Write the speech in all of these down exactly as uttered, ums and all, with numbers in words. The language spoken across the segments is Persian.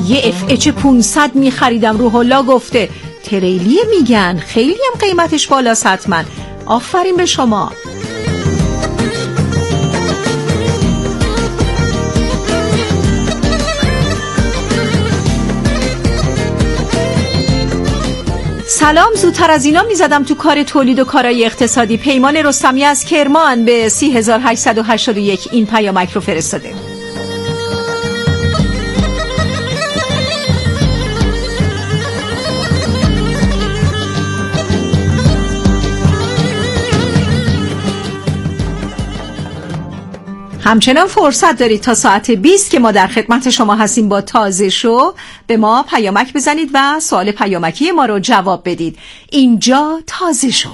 یه اف اچ پانصد میخریدم، روح الله گفته تریلیه میگن، خیلی هم قیمتش بالاست حتما. آفرین به شما. سلام، زودتر از اینا میزدم تو کار تولید و کارهای اقتصادی. پیمان رستمی از کرمان به سی هزار و هشتصد و هشتاد و یک این پیامک رو فرستاده. همچنان فرصت دارید تا ساعت بیست که ما در خدمت شما هستیم با تازه شو به ما پیامک بزنید و سوال پیامکی ما رو جواب بدید. اینجا تازه شو.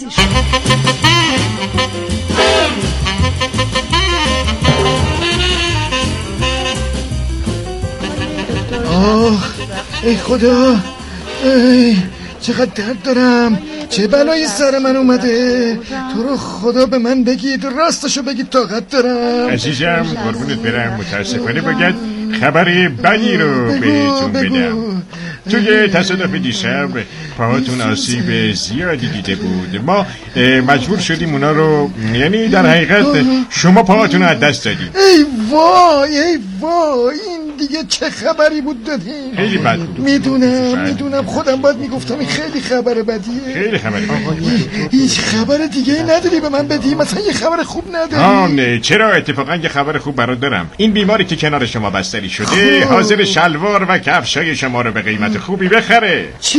آه ای خدا، ای چقدر درد دارم، چه بلایی سر من اومده. تو رو خدا به من بگید، راستشو بگید، طاقت دارم. عزیزم قربونت برم، متاسفانه باید خبر بدی رو بهتون بدم. توی تصادف دیشب پاهاتون آسیب زیادی دیده بود. ما مجبور شدیم اونا رو، یعنی در حقیقت شما پاهاتون رو از دست دادید. ای وای ای وای، این دیگه چه خبری بود دادیم؟ خیلی بد بود. میدونم میدونم خودم باید میگفتم این خیلی خبر بدیه. خیلی خبر بدیه. هیچ خبر دیگه نداری به من بدی؟ مثلا یه خبر خوب نداری؟ آه نه، چرا؟ اتفاقا یه خبر خوب برات دارم. این بیماری که کنار شما بستری شده حاضر شلوار و کفشای شما رو به قیمت خوبی بخره. چی؟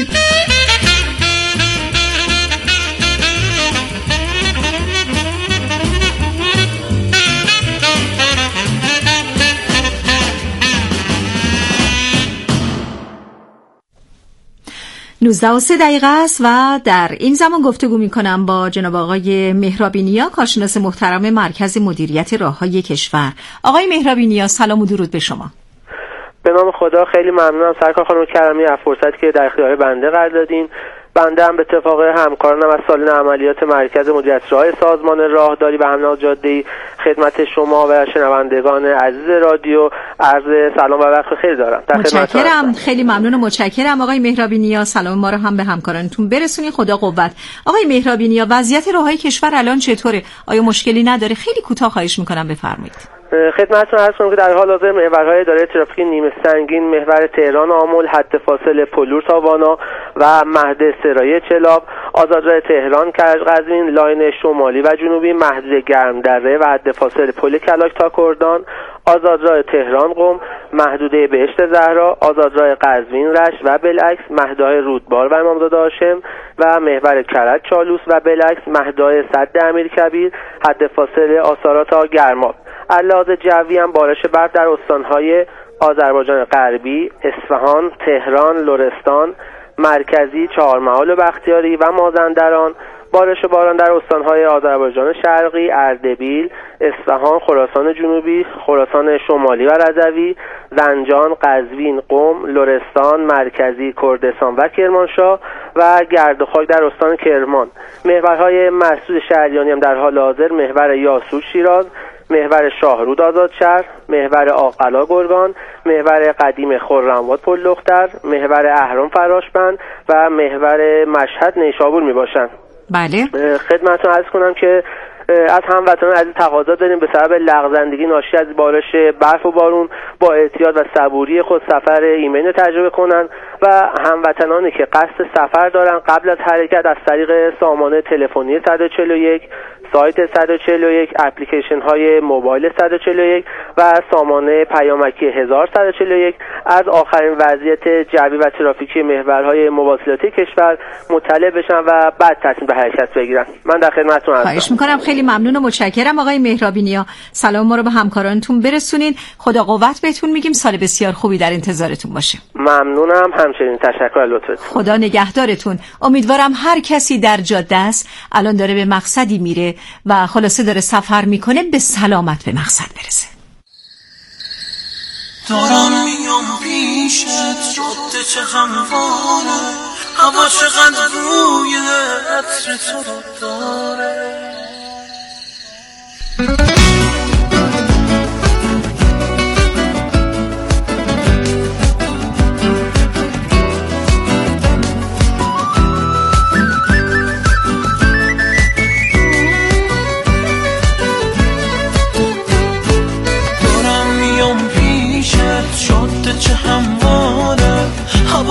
نوزده و سه دقیقه است و در این زمان گفتگو می‌کنم با جناب آقای مهرابی نیا، کارشناس محترم مرکز مدیریت راههای کشور. آقای مهرابی نیا، سلام و درود به شما. به نام خدا، خیلی ممنونم سرکار خانم کرمی از فرصتی که در اختیار بنده قرار دادین. بنده هم به اتفاق همکارانم از سالن عملیات مرکز مدیریت راههای سازمان راهداری و حمل جاده‌ای خدمت شما و شنوندگان عزیز رادیو عرض سلام و وقت بخیر دارم. متشکرم، خیلی ممنون و متشکرم آقای مهرابی نیا. سلام ما رو هم به همکارانتون برسونید. خدا قوت. آقای مهرابی نیا، وضعیت راههای کشور الان چطوره؟ آیا مشکلی نداره؟ خیلی کوتاه خواهش می‌کنم بفرمایید. خدمتتون عرض کنم که در حال حاضر محورهای اداره ترافیک نیمه سنگین، محور تهران آمل، حد فاصل پلور تا وانا و مهد سرای چلاب، آزادراه تهران کرج قزوین، لاین شمالی و جنوبی، محدوده گرمدره و حد فاصل پل کلاک تا کردان، آزادراه تهران قم، محدوده بهشت زهرا، آزادراه قزوین رشت و بالعکس، مهدهای رودبار و امامزاده هاشم و محور کرج چالوس و بالعکس، مهدهای سد امیرکبیر، حد فاصل آسارا تا گرماب. علاوه جوی هم بارش برف در استانهای آذربایجان غربی، اصفهان، تهران، لرستان، مرکزی، چهارمحال و بختیاری و مازندران، بارش باران در استانهای آذربایجان شرقی، اردبیل، اصفهان، خراسان جنوبی، خراسان شمالی و رضوی، زنجان، قزوین، قم، لرستان، مرکزی، کردستان و کرمانشاه و گرد و خاک در استان کرمان. محورهای مسدود شهریانی هم در حال حاضر محور یاسوج شیراز، محور شاهرود آزادشهر، محور آقلا گرگان، محور قدیم خرم‌آباد پل دختر، محور اهرام فراشبند و محور مشهد نیشابور می باشند. بله. خدمتتون عرض کنم که از هموطنان عزیز تقاضا داریم به سبب لغزندگی ناشی از بارش برف و بارون با احتیاط و صبوری خود سفر ایمن رو تجربه کنند و هموطنانی که قصد سفر دارن قبل از حرکت از طریق سامانه تلفنی صد و چهل و یک، سایت صد و چهل و یک، اپلیکیشن های موبایل صد و چهل و یک و سامانه پیامکی هزار و صد و چهل و یک از آخرین وضعیت جوی و ترافیکی محورهای مواصلاتی کشور مطلع بشن و بعد تصمیم به حرکت بگیرن. من در خدمتتون هستم. خواهش می‌کنم، خیلی ممنون و متشکرم آقای مهرابی نیا. سلام ما رو به همکارانتون برسونین. خدا قوت بهتون میگیم. سال بسیار خوبی در انتظارتون باشه. ممنونم، همچنین تشکر از لطفتون. خدا نگهدارتون. امیدوارم هر کسی در جاده است الان داره به مقصدی میره و خلاصه داره سفر میکنه به سلامت به مقصد برسه. دارم میام پیشت، جاده چه همواره، هوا چقدر روی عطر تو رو داره.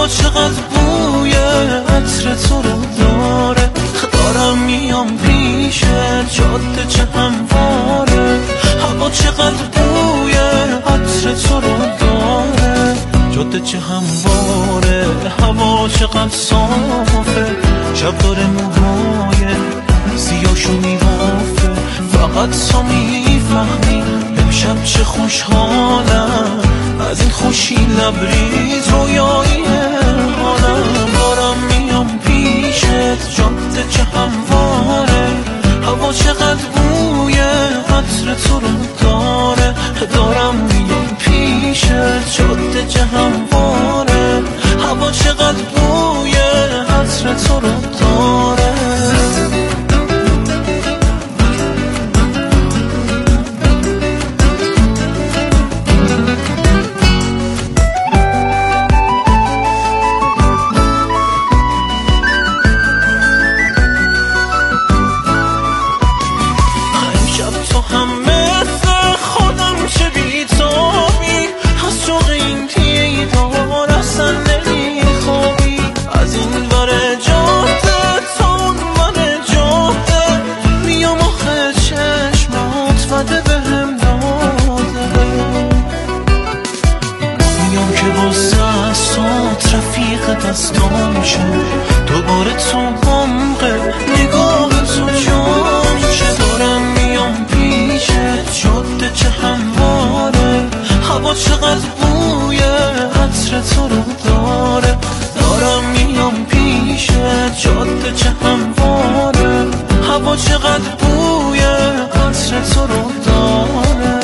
چقدر بوی عطر تو رو داره، دارم میام پیشت جاده چه همواره، هوا چقدر بوی عطر تو رو داره، جاده چه همواره، هوا چقدر صافه، شب داره موهای سیاشو میوافه، فقط تو میفهمی امشب چه خوشحالم، از این خوشی لبریز رویایی حالم، دارم میام پیشت جاده چه همواره، هوا چقدر بوی عطر تو رو داره، دارم میام پیشت جاده چه همواره، هوا چقدر بوی عطر تو رو داره. دستام شد دوباره تو عمق نگاه تو جام شد، دارم میام پیشت جاده چه همواره، هوا چقدر بوی عطر تو رو داره، دارم میام پیشت جاده چه همواره، هوا چقدر بوی عطر تو رو داره.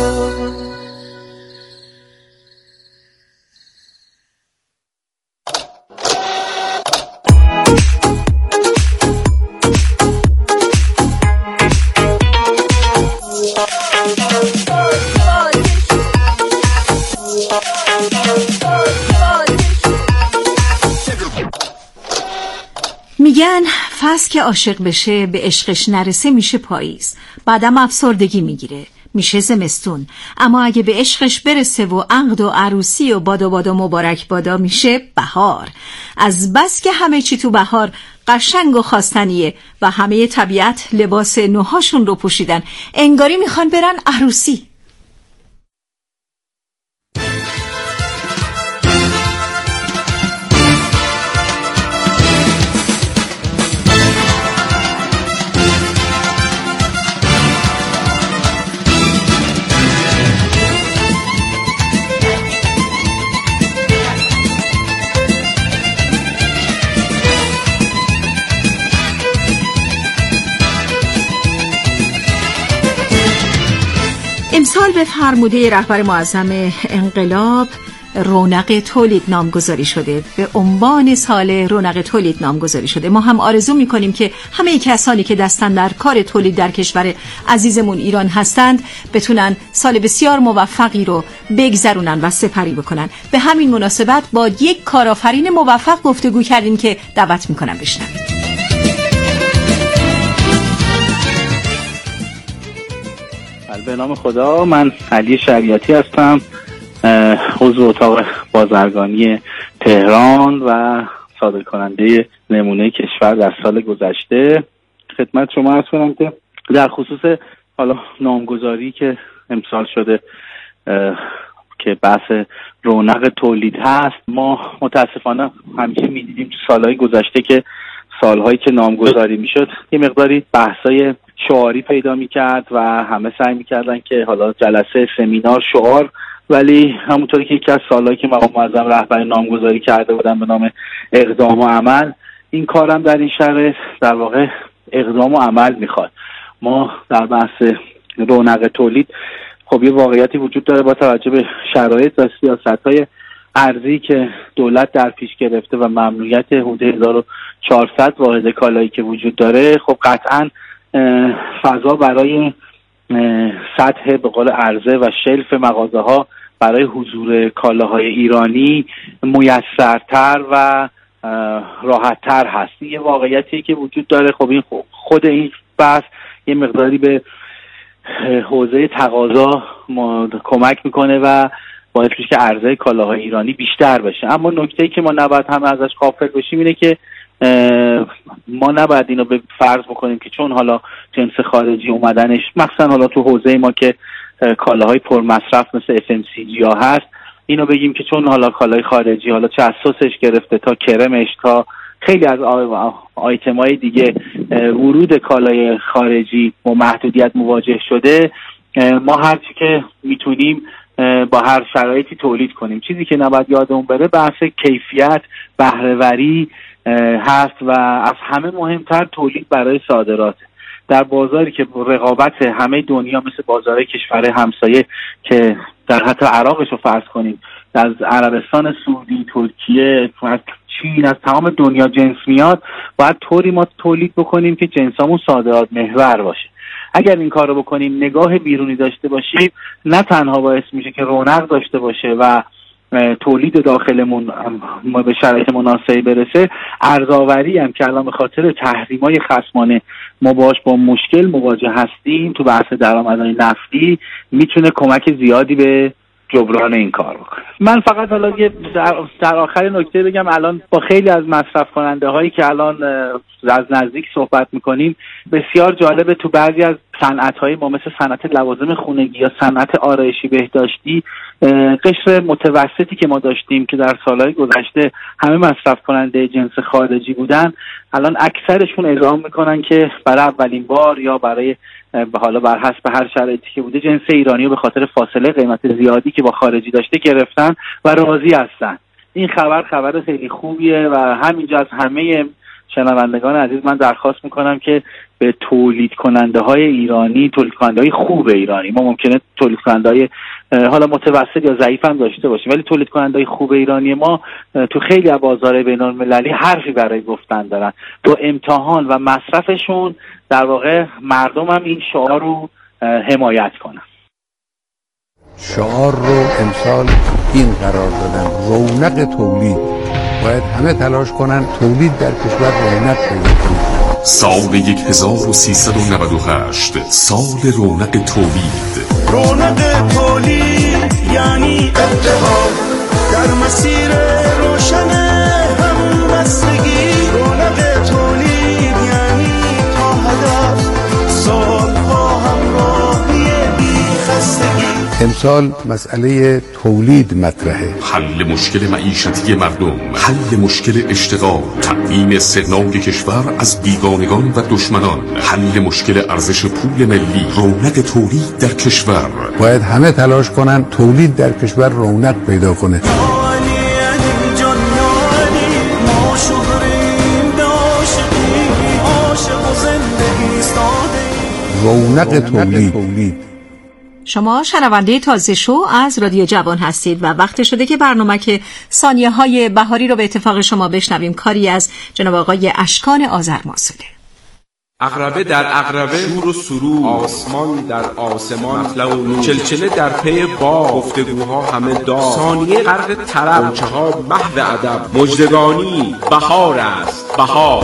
میگن فصل که عاشق بشه به عشقش نرسه میشه پاییز، بعدم افسردگی میگیره میشه زمستون، اما اگه به عشقش برسه و عقد و عروسی و بادا بادا مبارک بادا میشه بهار. از بس که همه چی تو بهار قشنگ و خواستنیه و همه طبیعت لباس نوهاشون رو پوشیدن، انگاری میخوان برن عروسی. امسال به فرموده رهبر معظم انقلاب رونق تولید نامگذاری شده، به عنوان سال رونق تولید نامگذاری شده. ما هم آرزو میکنیم که همه کسانی که دستن در کار تولید در کشور عزیزمون ایران هستند بتونن سال بسیار موفقی رو بگذرونن و سپری بکنن. به همین مناسبت با یک کارآفرین موفق گفتگو کردیم که دعوت میکنم بشنوید. به نام خدا، من علی شریعتی هستم، عضو اتاق بازرگانی تهران و صادر کننده نمونه کشور در سال گذشته. خدمت شما عرض کنم که در خصوص حالا نامگذاری که امسال شده که بحث رونق تولید هست، ما متاسفانه همیشه می‌دیدیم تو سالهای گذشته که سالهایی که نامگذاری میشد یه مقداری بحثای شعاری پیدا میکرد و همه سعی میکردن که حالا جلسه سمینار شعار، ولی همونطوری که یکی از سالهایی که مقام معظم رهبر نامگذاری کرده بودن به نام اقدام و عمل، این کارم در این شرایط در واقع اقدام و عمل میخواد. ما در بحث رونق تولید خب یه واقعیتی وجود داره با توجه به شرایط و سیاست‌های ارزی که دولت در پیش گرفته و ممنوعیت حدود هزار و چهارصد واحد کالایی که وجود داره، خب قطعاً فضا برای سطح به قول عرضه و شلف مغازه ها برای حضور کالاهای ایرانی میسرتر و راحتتر هست. یه واقعیتی که وجود داره. خب این خود این بحث یه مقداری به حوزه تقاضا کمک میکنه و باعث میشه که عرضه کالاهای ایرانی بیشتر بشه. اما نکته‌ای که ما نباید هم ازش غافل بشیم اینه که ما نباید اینو به فرض بکنیم که چون حالا جنس خارجی اومدنش مثلا حالا تو حوزه ما که کالاهای پرمصرف مثل اف ام سی جی ها هست، اینو بگیم که چون حالا کالای خارجی حالا چه از سسش گرفته تا کرمش تا خیلی از آیتمای دیگه ورود کالای خارجی با محدودیت مواجه شده، ما هرچی که میتونیم با هر شرایطی تولید کنیم. چیزی که نباید یادمون بره بحث کیفیت، بهره‌وری هست و از همه مهمتر تولید برای صادرات. در بازاری که رقابت همه دنیا مثل بازارهای کشور همسایه که در حتی عراقش رو فرض کنیم، از عربستان سعودی، ترکیه، از چین، از تمام دنیا جنس میاد، باید طوری ما تولید بکنیم که جنسامون صادرات محور باشه. اگر این کار رو بکنیم، نگاه بیرونی داشته باشیم، نه تنها باعث میشه که رونق داشته باشه و تولید داخلمون ما به شرایط مناسبی برسه، ارزآوری هم که الان به خاطر تحریم‌های خصمانه ما باش با مشکل مواجه هستیم تو بحث درآمدهای نفتی، میتونه کمک زیادی به جبران این کار بکنه. من فقط حالا یه در, در آخر نکته بگم، الان با خیلی از مصرف کننده هایی که الان از نزدیک صحبت میکنیم، بسیار جالبه تو بعضی از صنعت های ما مثل صنعت لوازم خونگی یا صنعت آرایشی بهداشتی، قشر متوسطی که ما داشتیم که در سالهای گذشته همه مصرف کننده جنس خارجی بودن، الان اکثرشون اعلام میکنن که برای اولین بار یا برای به حالا بر حسب هر شرایطی که بوده جنس ایرانی رو به خاطر فاصله قیمت زیادی که با خارجی داشته گرفتن و راضی هستن. این خبر خبر خیلی خوبیه و همینجا از همه شنوندگان عزیز من درخواست میکنم که به تولید کننده های ایرانی، تولید کننده های خوب ایرانی، ما ممکنه تولید کننده های حالا متوسط یا ضعیف هم داشته باشیم، ولی تولید کننده های خوب ایرانی ما تو خیلی از بازار بین المللی حرفی برای گفتن دارن. با امتحان و مصرفشون در واقع مردم هم این شعار رو حمایت کنن. شعار رو امسال این قرار دادن: رونق تولید. باید همه تلاش کنن تولید در کشور رونق پیدا کنه. سال هزار و سیصد و نود و هشت، سال رونق تولید. رونق تولید یعنی اتحاد در مسیر روشن همبستگی. رونق تولید یعنی تا هدف سالها همراهی بی‌خستگی. امسال مسئله تولید مطرحه. حل مشکل معیشتی مردم، حل مشکل اشتغال، تأمین استقلال کشور از بیگانگان و دشمنان، حل مشکل ارزش پول ملی، رونق تولید در کشور. باید همه تلاش کنن تولید در کشور رونق پیدا کنه. رونق تولید. شما شنونده تازه شو از رادیو جوان هستید و وقت شده که برنامه که ثانیه های بهاری رو به اتفاق شما بشنویم. کاری از جناب آقای اشکان آذرماسوله. عقربه در عقربه، شور و سرور، آسمان در آسمان، لون چلچله در پی با، گفتگوها همه دار، ثانیه غرق طرب، غنچه ها محو ادب، مژدگانی بهار است، بهار.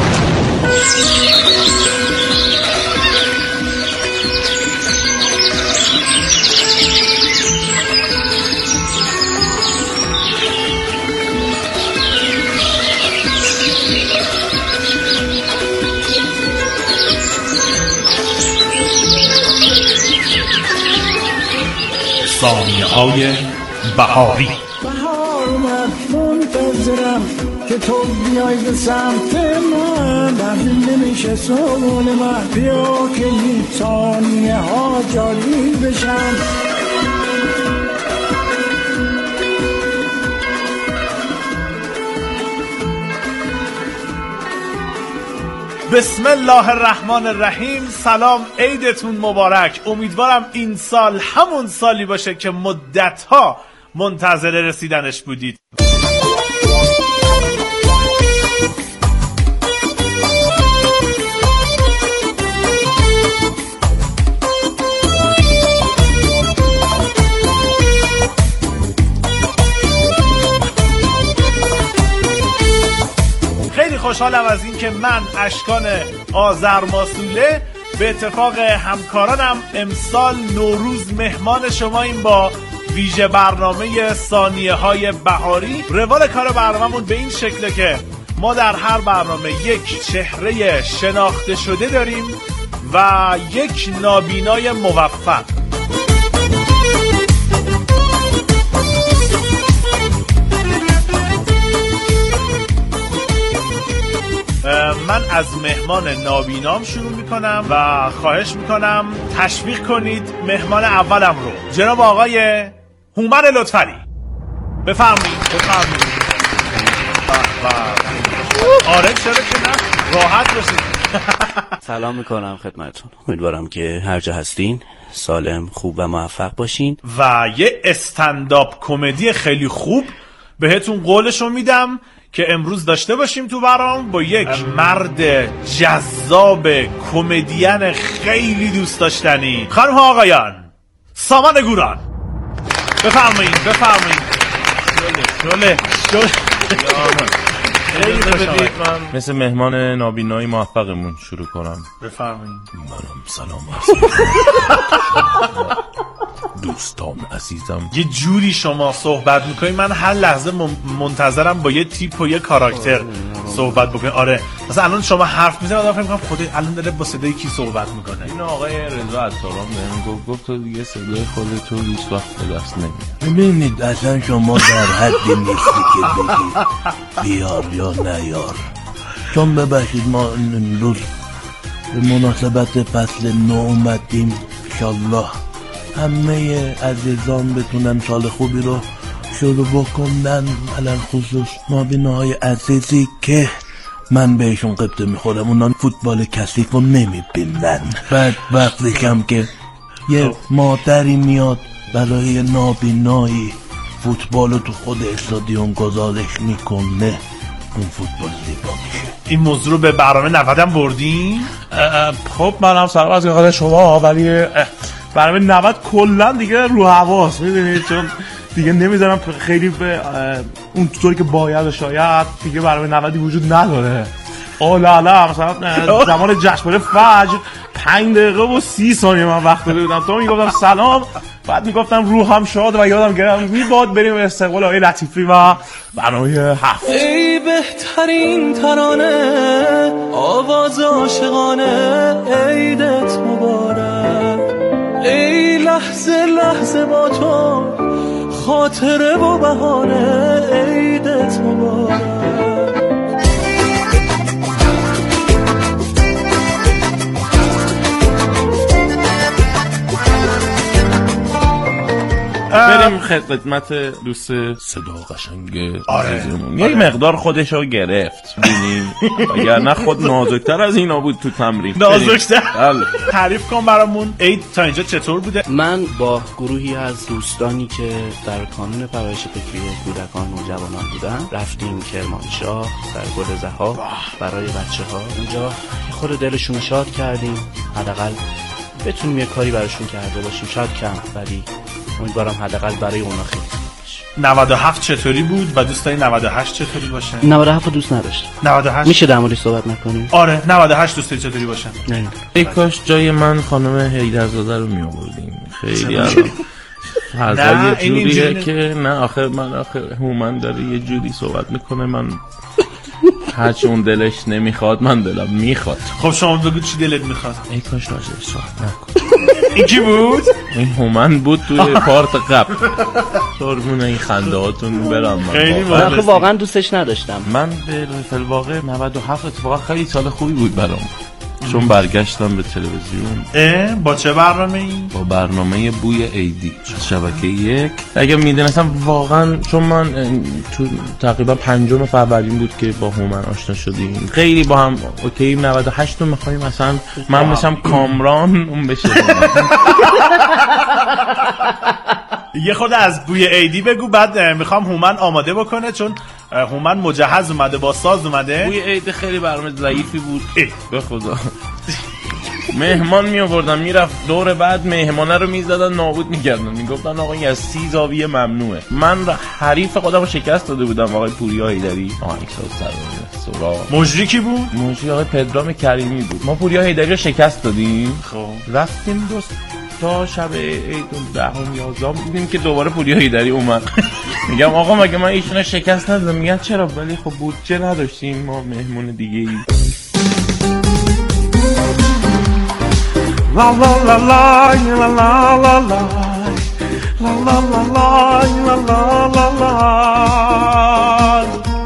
ثانیه‌های بهاری. بهار اومد منتظرم که تو بیای به سمت من، بردی نمیشه سوال من، بیا که این ثانیه ها جاری بشن. بسم الله الرحمن الرحیم. سلام، عیدتون مبارک. امیدوارم این سال همون سالی باشه که مدتها منتظر رسیدنش بودید. خوشحالم از این که من اشکان آذرماسوله به اتفاق همکارانم امسال نوروز مهمان شما این با ویژه برنامه ثانیه های بهاری. روال کار برنامه‌مون به این شکله که ما در هر برنامه یک چهره شناخته شده داریم و یک نابینای موفق. من از مهمان نابینام شروع میکنم و خواهش میکنم تشویق کنید مهمان اولم رو، جناب آقای هومن لطفری. بفرمایید بفرمایید. آره چرا که نه، راحت باشید. سلام میکنم خدمتتون، امیدوارم که هر جا هستین سالم، خوب و موفق باشین. و یه استنداپ کمدی خیلی خوب بهتون قولشو میدم که امروز داشته باشیم تو برام، با یک مرد جذاب کمدین خیلی دوست داشتنی. خانم ها آقایان، سامان گوران، بفرمایید بفرمایید. شله شله شله مثل مهمان نابینایی موفقمون شروع کنم. بفرمایید. منم سلام هستم دوستان عزیزم. یه جوری شما صحبت میکنی من هر لحظه منتظرم با یه تیپ و یه کاراکتر صحبت بکنی. آره مثلا الان شما حرف میزنید آدم فکر میکنم خودت الان داره با صدای کی صحبت میکنه. این آقای رضا عطاران بهم گفت گفت تو دیگه صدای خودت رو هیچ وقت به دست نمیاری. ببینید اصلا شما در حدی نیستی که بگید بیار یا نیار. چون ببخشید ما امروز به مناسبت فصل نو اومدیم، انشالله همه عزیزان بتونن سال خوبی رو شروع بکنن، علل خصوص نابیناهای عزیزی که من بهشون قبطه میخورم، اونا فوتبال کثیف رو نمیبینن. بعد وقتیشم که یه مادری میاد برای نابینایی فوتبال رو تو خود استادیوم گزارش میکنه، اون فوتبال زیبا میشه. این موضوع رو به برنامه نود هم بردین؟ خب منم سلام از خدمت شما، ولی برنامه نود کلا دیگه رو حواس میدونید، چون دیگه نمیذارم خیلی به اون طوری که باید، شاید دیگه برنامه نودی وجود نداره. اولا لا مثلا زمان جشنواره فجر پنج دقیقه و سی ثانیه من وقت داده بودم، تو میگفتم سلام، بعد میگفتم روحم شاد و یادم گرم میباد بریم به استقبال آقای لطیفی و برنامه هفت. ای بهترین ترانه آواز عاشقانه عیدت مبارک، ای لحظه لحظه با تو خاطره و بهانه عیدت مبارک. بریم خدمت دوست صدا قشنگ عزیزمون. یه مقدار خودشو گرفت ببینیم، اگر نه خود نازکتر از اینا بود تو تمرین. نازکتر؟ تعریف کن برامون عید تا اینجا چطور بوده؟ من با گروهی از دوستانی که در کانون پرورش فکری کودکان و جوانان بودن رفتیم کرمانشاه در گل زها برای بچه ها. اونجا خود دلشون رو شاد کردیم، حداقل بتونیم یه کاری براشون کرده باشیم، شاید کم ولی امیدوارم حداقل برای اونا خیلی باشه. نود و هفت چطوری بود و دوست داری نود و هشت چطوری باشه؟ نود و هفت دوست نداشت. نود و هشت میشه در موردش صحبت نکنیم؟ آره نود و هشت دوست داری چطوری باشه؟ نه ای کاش جای من خانم حیدرزاده رو می آوردیم. خیلی الان حرفا یه جوریه که نه آخه من آخه هومن داره یه جوری صحبت میکنه، من هرچی اون دلش نمیخواد من دلم میخواد. خب شما بگو چی دلت میخواد؟ ای کاش راجعش صحبت نکن. این کی بود؟ این هومن بود توی پارت قبل. قربون این خندهاتون برم. من آخه واقعا دوستش نداشتم. من به الواقع نود و هفت اتفاقا خیلی سال خوبی بود برام، چون برگشتم به تلویزیون. اه با چه برنامه ای؟ با برنامه بوی عیدی شبکه یک. اگه میدونستم واقعا، چون من تو تقریبا پنجم فروردین بود که با هومن آشنا شدیم، خیلی با هم اوکی. نود و هشت رو میخوایم مثلا من بشم کامران، اون بشه یه خود از بوی عیدی بگو، بعد میخوام هومن آماده بکنه، چون هومن مجهز اومده با ساز اومده. بوی عید خیلی برنامه ضعیفی بود به خدا. مهمان می آوردن میرفت دور بعد مهمانه رو میزدن نابود میکردن، میگفتن آقا این از سی زاویه ممنوعه. من حریف خودم رو شکست داده بودم، آقای پوریا حیدری، آهنگساز سرور سورا. مجری کی بود؟ مجری آقای پدرام کریمی بود. ما پوریا حیدری رو شکست دادیم. خب رفتیم دوست تا شب عید دهم یازدهم دیدیم که دوباره پوریا هیدری اومد. میگم آقا مگه من ایشون شکست ندادم؟ میگن چرا؟ ولی خب بودجه نداشتیم ما مهمون دیگه ای. لا لا لا لا لا لا لا لا لا لا لا لا لا لا.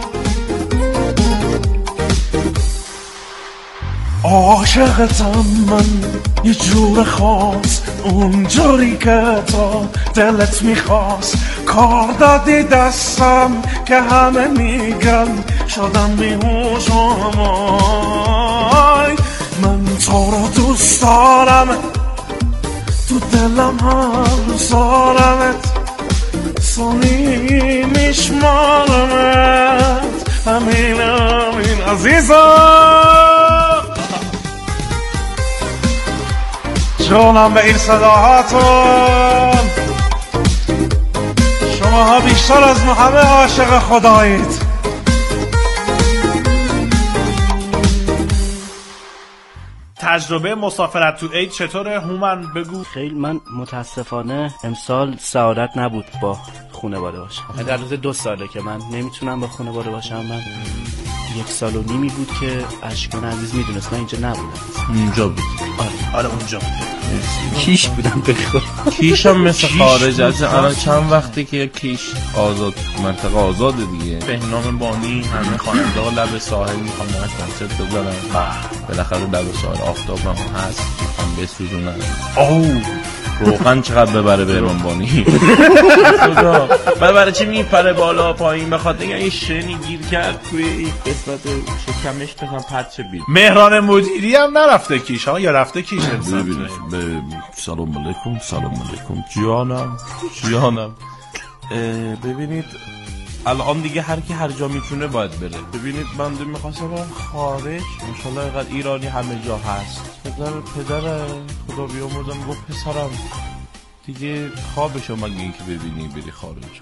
عاشقتم من یه جور خاص، اونجوری که تا دلت میخواست. کار دادی دستم که همه میگن شدم بیهوش آمای. من تو رو دوست دارم، تو دلم هم سارمت، سونی میشمارمت، همین همین عزیزم. جونم به این صداهاتون، شماها بیشتر از ما همه عاشق خدایید. تجربه مسافرت تو عید چطوره هومن؟ بگو. خیلی من متاسفانه امسال سعادت نبود با خانواده باشم. در روز دو ساله که من نمیتونم با خانواده باشم. من یک سال و نیمی بود که اشکان عزیز میدونست من اینجا نبودم. اونجا بود. آره آره اونجا بود. کیش بودم بخور. کیش هم مثل خارج از الان چند وقتی که کیش آزاد منطقه آزاده دیگه. بهنام بانی همه خواننده ها لب ساحل میخوام برن کنسرت بزنن. بالاخره لب ساحل آفتاب هم هست میخوام بسوزونن. اوه روغن چقدر ببره بهنام بانی. برای چی میپره بالا پایین؟ بخاطر اینکه این شنی گیر کرد توی این قسمت شکمش مثلا پرچه بید. مهران مدیری هم نرفته کیش ها یا رفته کیش؟ سلام علیکم. سلام علیکم جانم جانم. ببینید الان دیگه هر کی هر جا میتونه باید بره. ببینید بنده میخواستم برم خارج، انشالله اینقدر ایرانی همه جا هست. پدر پدر خدا بیامرزم گفت پسرم دیگه خوابشو مگه این که ببینی بری خارج.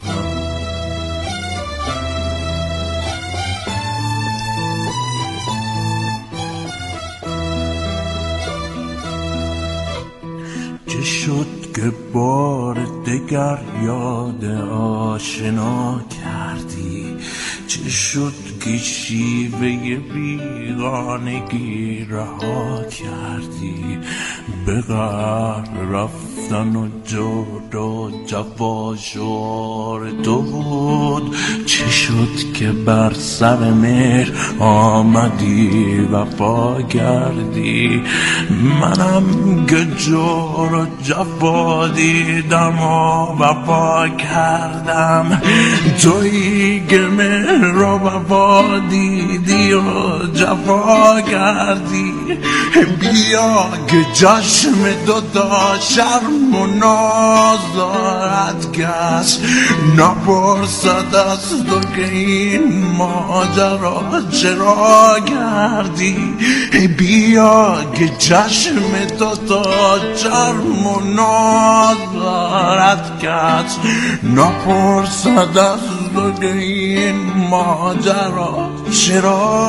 چه شد که بار دگر یاد آشنا کردی؟ چه شد که شیوه بیگانگی رها کردی؟ به غر رفتن و جدا جفا شعار تو بود. چه شد که بر سر مهر آمدی وفا کردی؟ منم که جور و جفا دیدم و وفا کردم. تویی که مهر و وفا دیدی و جفا کردی. بیا که چشم دوتا شرم و ناز دارد کس نپرسد از تو که این ماجرا چرا کردی. بیا که چشم دوتا شرم و ناز دارد کس نپرسد از تو که این ماجرا چرا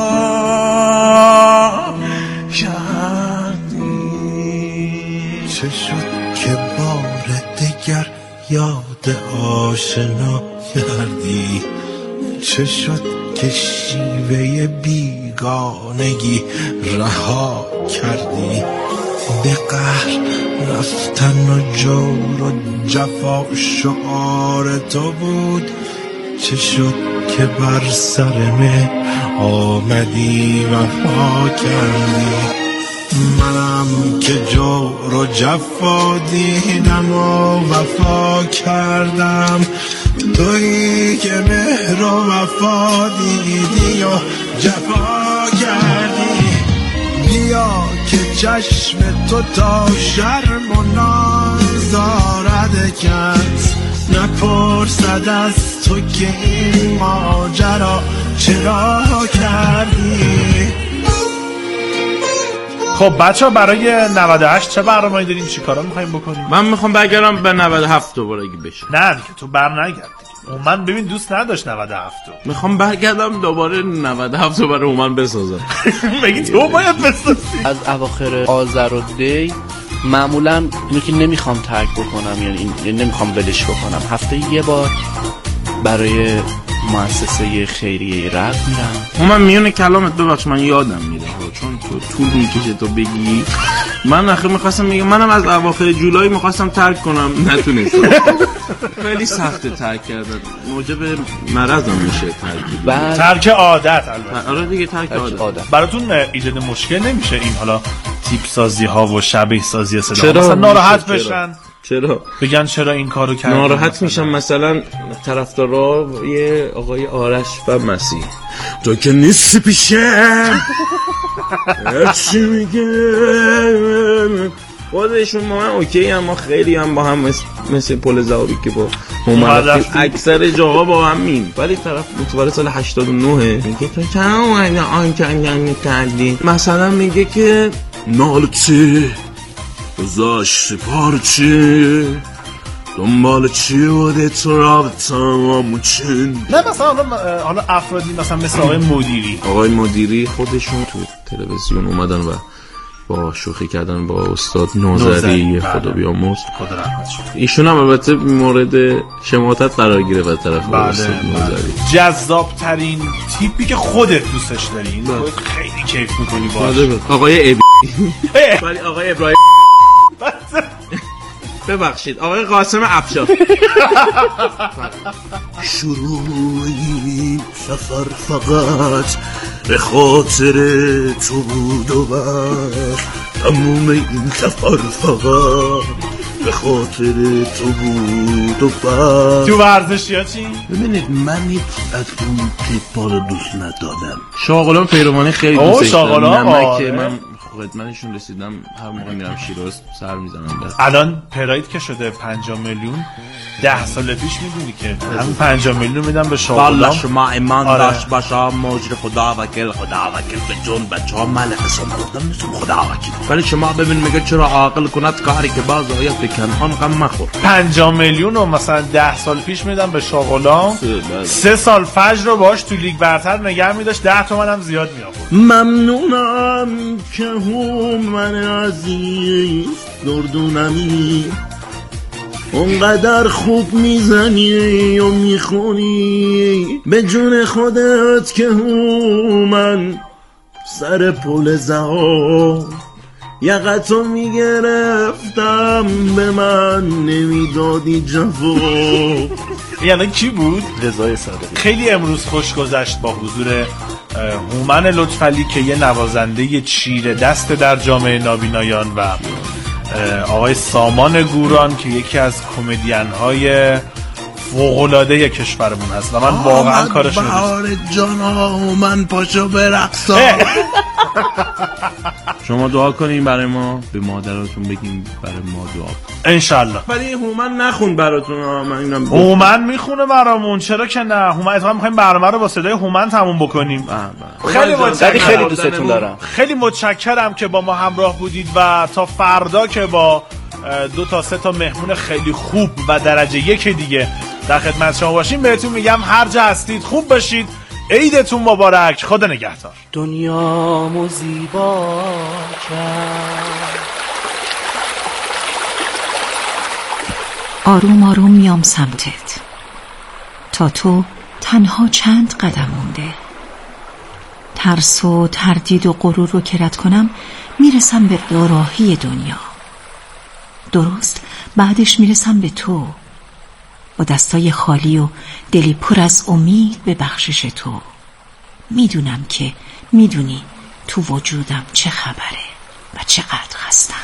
کردی. چه شد که بار دگر یاد آشنا کردی؟ چه شد که شیوه بیگانگی رها کردی؟ به قهر رفتن و جور و جفا شعار تو بود. چه شد که بر سر مهر آمدی وفا کردی؟ منم که جور و جفا دیدم و وفا کردم. تویی که مهر و وفا دیدی و جفا کردی. بیا که چشم تو تا شرم و ناز دارد کس نپرسد از تو که این ماجرا چرا کردی. خب بچه ها برای نود و هشت چه برنامه‌ای داریم؟ چی کارا میخواییم بکنیم؟ من میخوام برگردم به نود و هفت دوباره اگه بشه. نه دیگه تو بر نگرد دیگه. من ببین دوست نداشت نود و هفت رو. میخوام برگردم دوباره نود و هفت رو برای اومن بسازم. بگی تو باید بسازی. از اواخر آذر و دی معمولا اینو که نمیخوام ترک بکنم، یعنی این نمیخوام ولش بکنم، هفته یه بار برای مؤسسه خیریه رد میرم. من میونه کلامت ببخش من یادم میره چون تو طول میکشه تو بگی. من آخه میخواستم میگم منم از اواخر جولای میخواستم ترک کنم نتونستم. خیلی سخته ترک کردن، موجب مرضم میشه ترک. ترک عادت البته. آره دیگه ترک عادت. براتون ایجاد مشکل نمیشه این حالا تیپ سازی ها و شبیه سازی صدا مثلا ناراحت بشن؟ چرا؟ بگن چرا این کارو کردن؟ ناراحت میشم مثلا طرفدارا یه آقای آرش و مسیح تو که نیستی پیشم چی میگه خودشون ما اوکی هم ما خیلی هم با هم مثل, مثل پل زهاری که با هم اکثر جاها با هم میم، ولی طرف متولد سال هشتاد و نه میگه تو چرا اومده آنچنین کردی، مثلا میگه که نالتی گذاشتی پارچی دنبال چی بوده تو رابطه همون چین. نه مثلا حالا افرادی مثلا مثل آقای مدیری آقای مدیری خودشون تو تلویزیون اومدن و با شوخی کردن با استاد نوذری خدا بیامرز خدا رحمتش کنه. ایشون هم البته مورد شماتت قرار گرفت از طرف استاد نوذری. جذاب ترین تیپی که خودت دوستش داری این خودت خیلی کیف میکنی باهاش آقای ابی ولی آقای ابراهیم ببخشید آقای قاسم افشار. شروع این سفر فقط به خاطر تو بود و بس، تموم این سفر فقط به خاطر تو بود و بس. تو ورزشی ها چی؟ ببینید من هیچ از اون تیپا رو دوست ندادم. شاغلان پیروانی خیلی دوست داشتم. نمک من خدمتشون رسیدم هر موقع میرم شیراز سر میزنم بس. الان پراید که شده پنجاه میلیون ده سال پیش میدونی که همین پنجاه میلیون میدم به شاغلان. والله شما ایمان آره. داشت باشا مجر خدا وکیل خدا وکیل به جون بچه ها مال قسم بودم نیستم خدا وکیل، ولی شما ببین میگه چرا عاقل کند کاری که باز آیت بکن آن غم مخور. پنجاه میلیون رو مثلا ده سال پیش میدم به شاغلان، سه سال فجر رو باش تو لیگ برتر نگه میداشت، ده تومن هم زیاد می آورد. ممنونم که هم من عزیز دردونمی اونقدر خوب میزنی و میخونی به جون خودت که من سر پل زها یقتو میگرفتم به من نمیدادی جواب. یعنی کی بود؟ رضای صادقی. خیلی امروز خوش گذشت با حضور هومن لطفعلی که یه نوازنده چیره دست در جامعه نابینایان و آقای سامان گوران که یکی از کمدین های فوق‌العاده کشورمون هست و من واقعا کارشون دوست دارم. بهار جانا من پاشو برقصا. شما دعا کنین برای ما، به مادراتون بگیم برای ما دعا انشالله. ولی هومن نخون براتون. من اینم هومن میخونه برامون، چرا که نه. هومن اتفاقا میخوایم برنامه رو با صدای هومن تموم بکنیم. خیلی متشکرم، خیلی دوستتون دارم. خیلی متشکرم که با ما همراه بودید و تا فردا که با دو تا سه تا مهمون خیلی خوب و درجه یک دیگه در خدمت شما باشیم بهتون میگم هر جا هستید خوب باشید. عیدتون مبارک. خدا نگهدار. دنیامو زیبا کرد. آروم آروم میام سمتت تا تو تنها چند قدم مونده. ترس و تردید و غرور رو که رد کنم میرسم به دوراهی دنیا. درست بعدش میرسم به تو با دستای خالی و دلی پر از امید به بخشش تو. میدونم که میدونی تو وجودم چه خبره و چقدر هستم.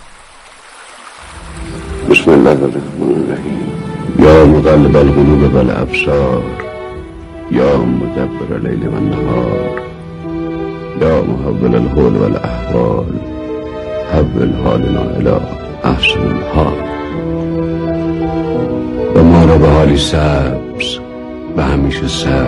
بسم الله الرحمن الرحیم. یا مقلب القلوب والابصار یا مدبر اللیل والنهار یا محول الحول والاحوال حول حالنا الی احسن الحال و ما را به حالی سبز و همیشه سبز